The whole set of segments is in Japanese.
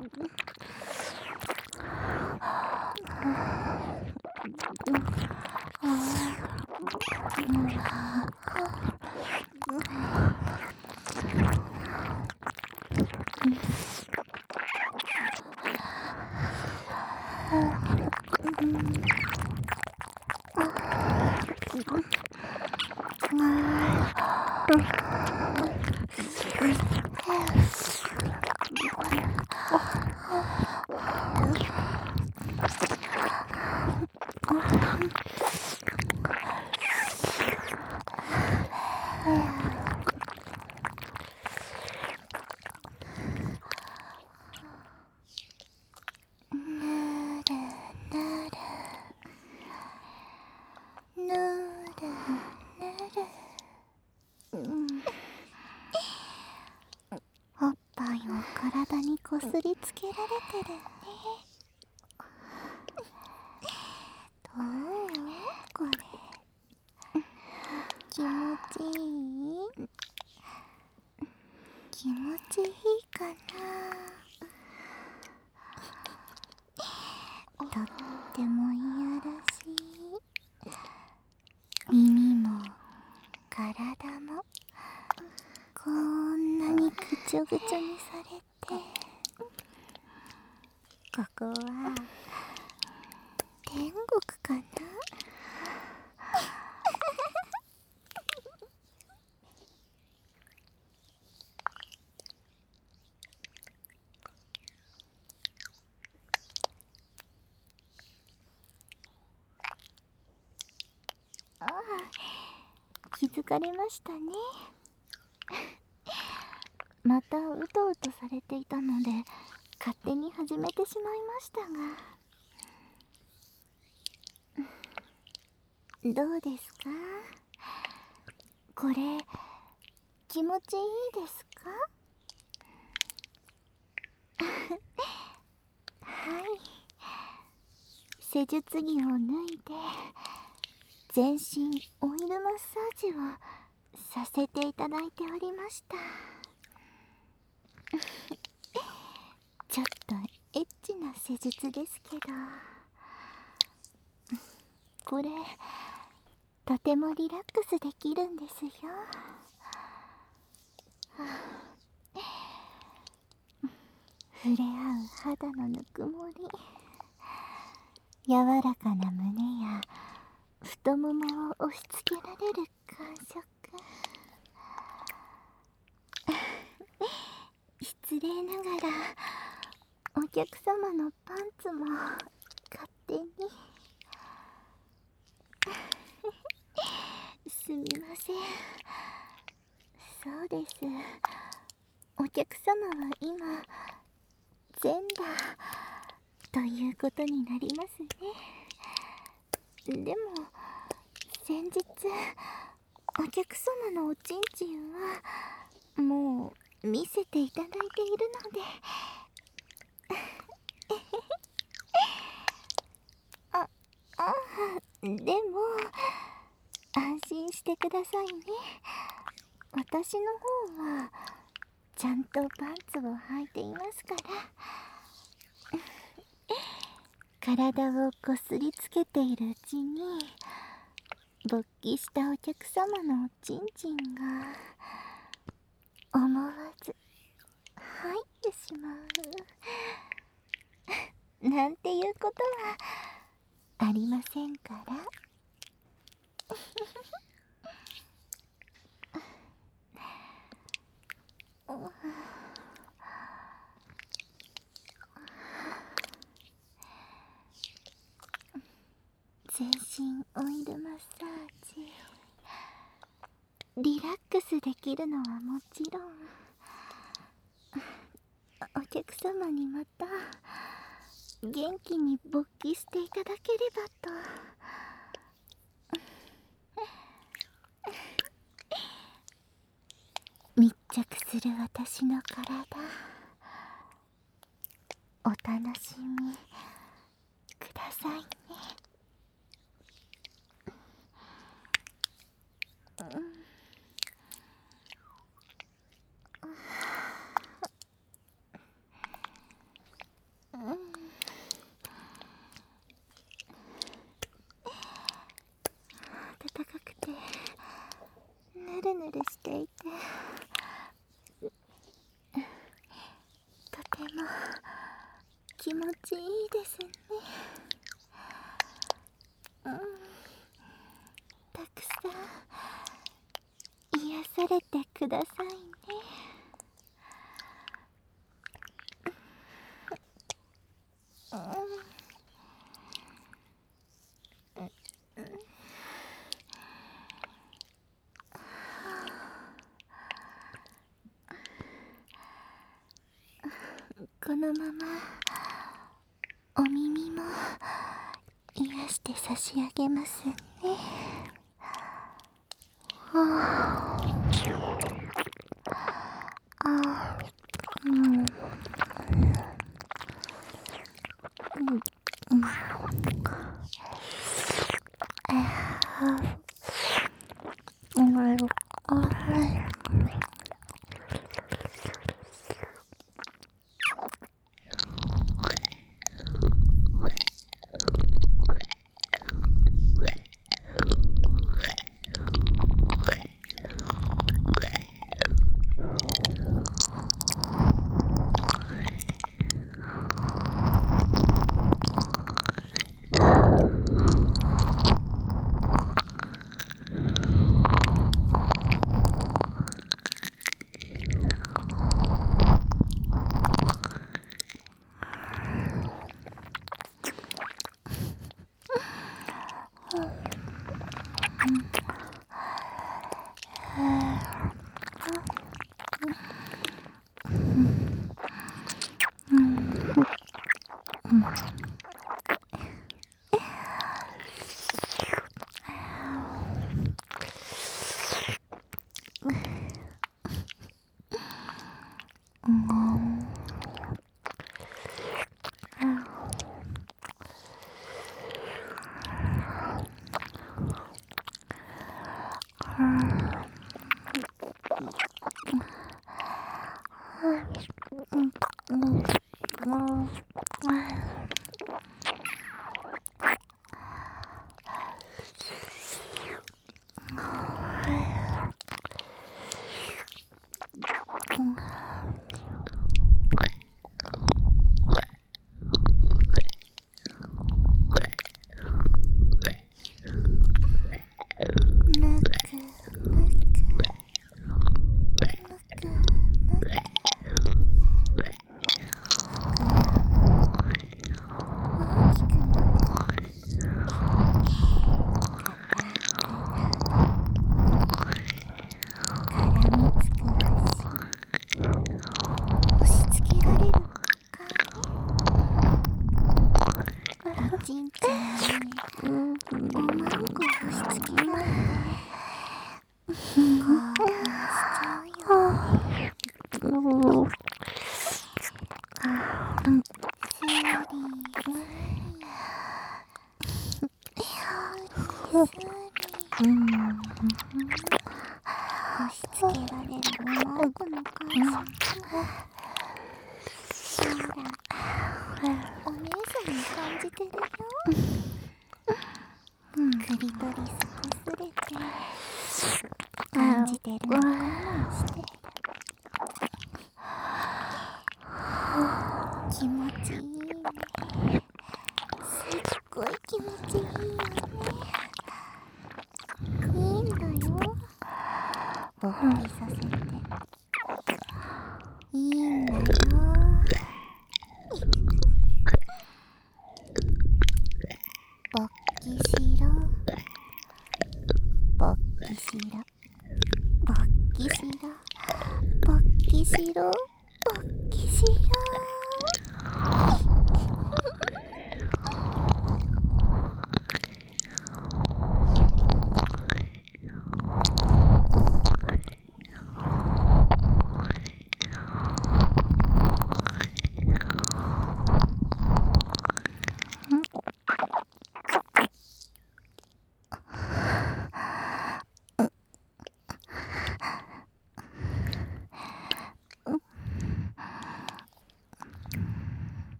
おっぱいを体にこすりつけられてるね。どうこれ気持ちいい？気持ちいいかな？とってもいやらしい。耳も体もこんなにぐちょぐちょにされて、ここは天国かな？ああ、気づかれましたね。またうとうとされていたので勝手に始めてしまいましたが、どうですか？これ気持ちいいですか？はい、施術着を脱いで全身オイルマッサージをさせていただいておりました。ちょっとエッチな施術ですけど、これとてもリラックスできるんですよ。触れ合う肌のぬくもり、柔らかな胸や太ももを押し付けられる感触。失礼ながらお客様のパンツも勝手にすみません。そうです、お客様は今全裸ということになりますね。でも先日お客様のおちんちんはもう見せていただいているのででも安心してくださいね。私の方はちゃんとパンツを履いていますから。体をこすりつけているうちに勃起したお客様のおちんちんが思わず入ってしまうなんていうことはありませんから全身オイルマッサージ、リラックスできるのはもちろん、お客様にまた元気に勃起していただければと密着する私の体、お楽しみくださいね。 いてとても気持ちいいですね。たくさん癒されてくださいね。このままお耳も癒して差し上げますね。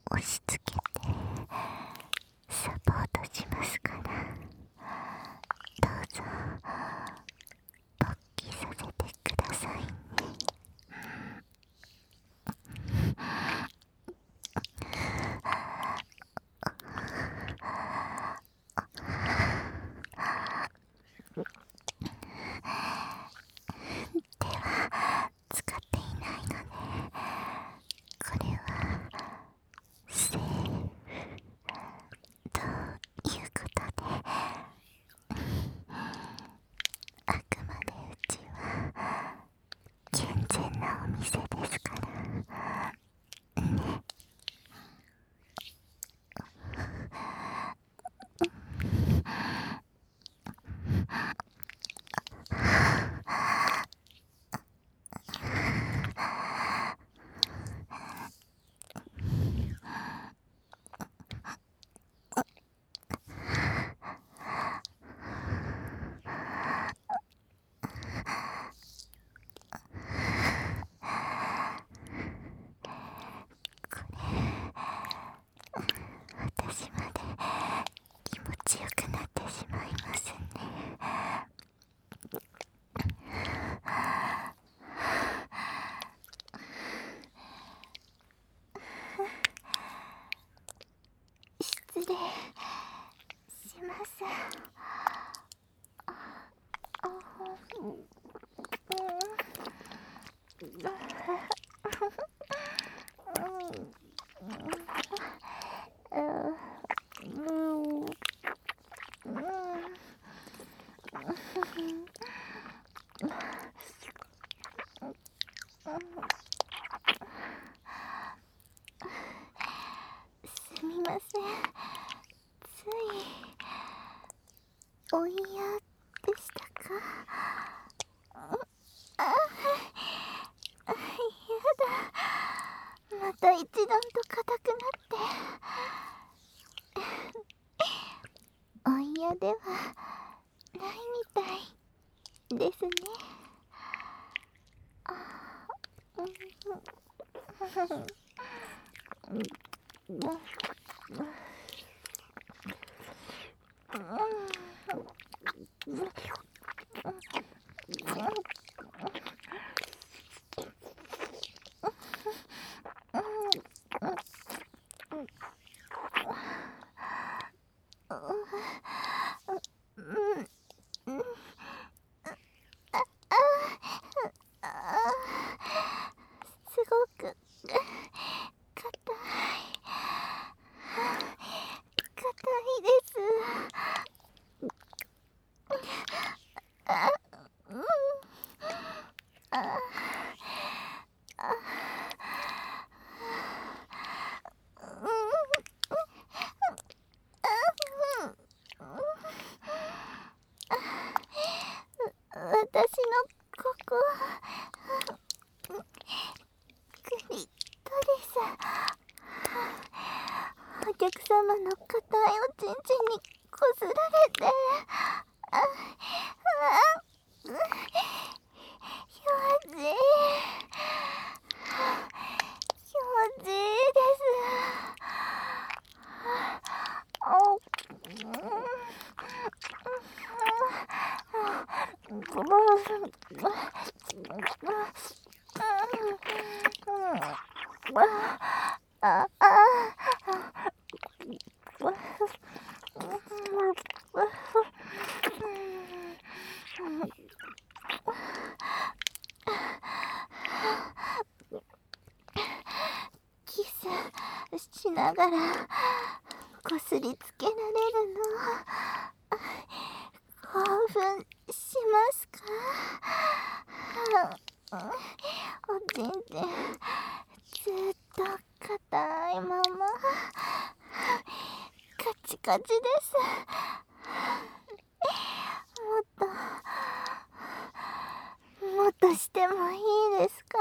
押し付けてサポートしますから、どうぞ勃起させてくださいね。手は使っていないので、これはセーフということで、あくまでうちは健全なお店ですからね。私まで気持ちよくなってしまいますね。失礼します。すみません。ついお嫌でしたか？あ、やだ。また一段と硬くなってお嫌ではないみたいですね。すごく硬いです。私のここクリトリス、お客様の硬いおちんちんにこすられて、気持ちいい、気持ちいいです。キスしながらこすりつけられるの興奮しますか？おちんちんずっと硬いままカチカチです。もっとしてもいいですか？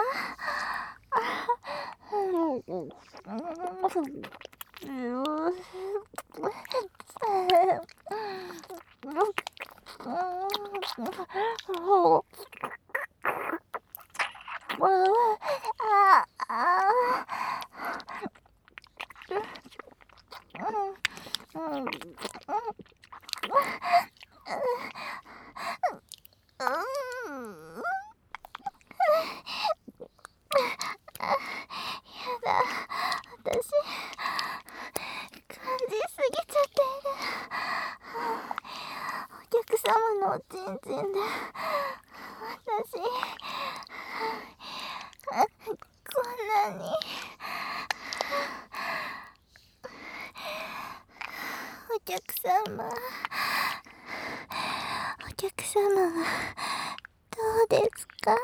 だ、私感じすぎちゃっている。お客様のおちんちんで私こんなにお客様はどうですか？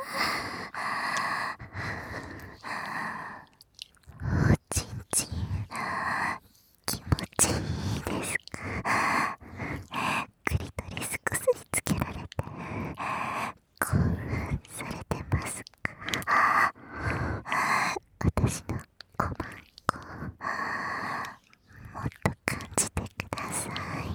おちんちん気持ちいいですか？クリトリスこすりつけられて興奮されてますか？私の鼓膜をもっと感じてください。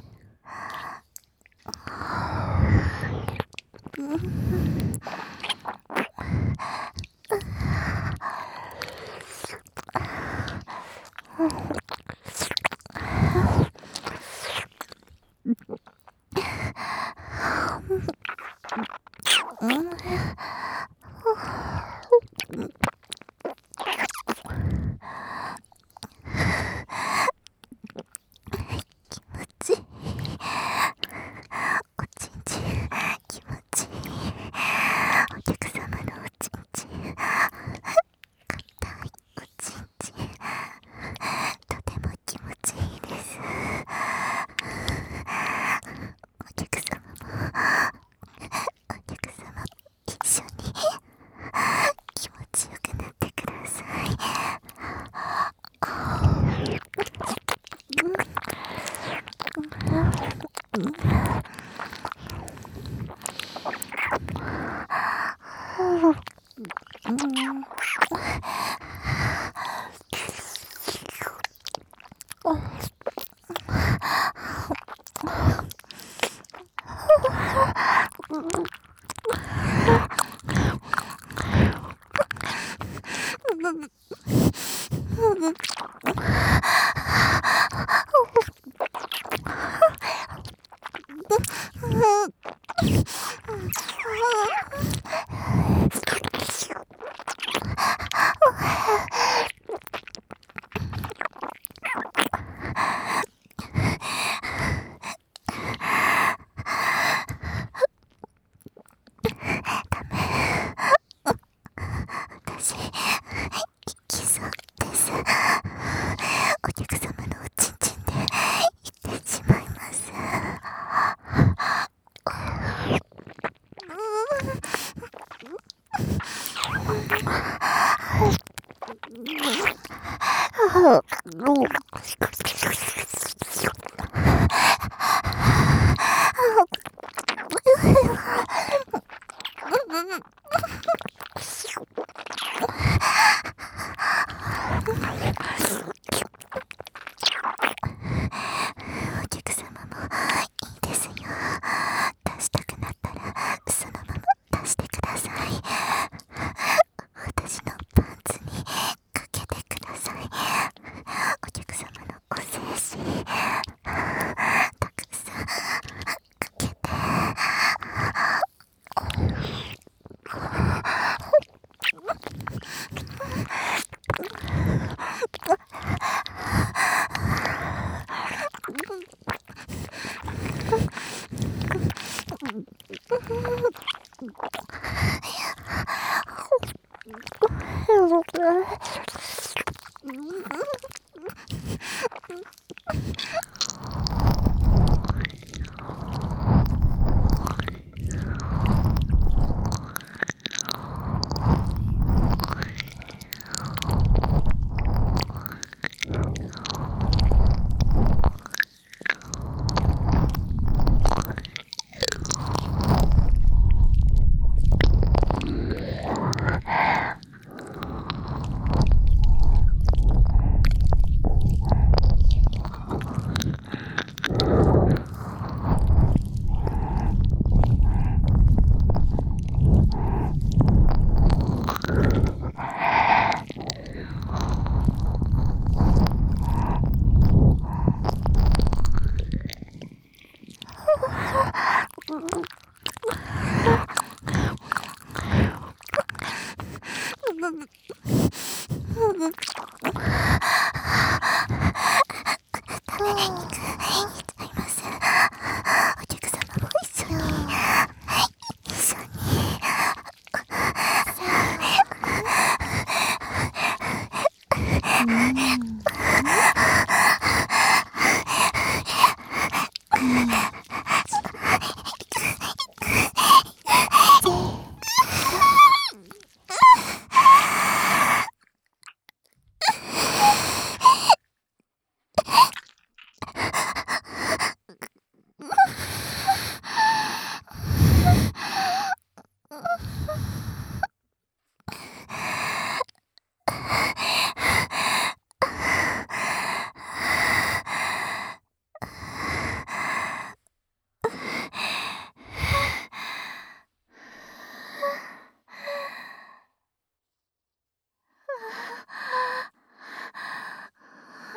キスです。お客様のおちんちんで言ってしまいます。お客様もいいですよ。出したくなったらそのまま出してください。私のパンツにかけてください。お客様のご精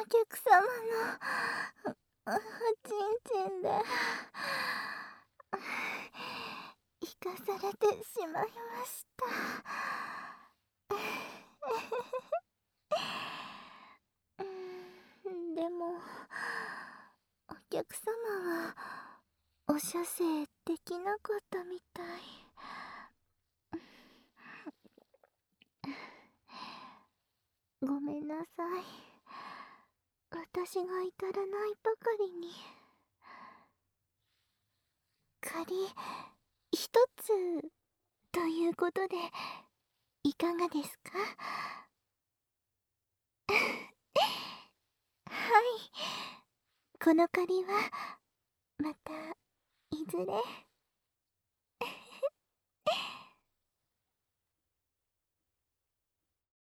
客様のおちんちんで生かされてしまいました。でもお客様はお射精できなかったみたい。ごめんなさい。私が至らないばかりに。仮一つということでいかがですか？はい、この借りはまたいずれ。